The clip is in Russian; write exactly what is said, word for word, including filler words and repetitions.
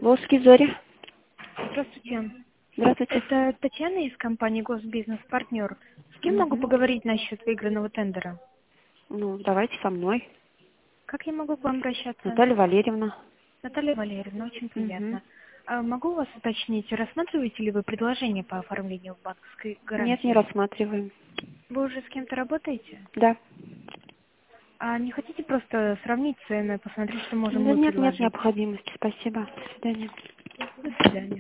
Волжские зори. Здравствуйте. Здравствуйте. Это Татьяна из компании «Госбизнес-партнер». С кем могу Мгм. поговорить насчет выигранного тендера? Ну, давайте со мной. Как я могу к вам обращаться? Наталья Валерьевна. Наталья Валерьевна, очень Мгм. приятно. А могу вас уточнить, рассматриваете ли вы предложение по оформлению банковской Нет, не гарантии? рассматриваем. Вы уже с кем-то работаете? Да. А не хотите просто сравнить цены, посмотреть, что можем Да мы нет, нет предложить? необходимости. Спасибо. До свидания. До свидания.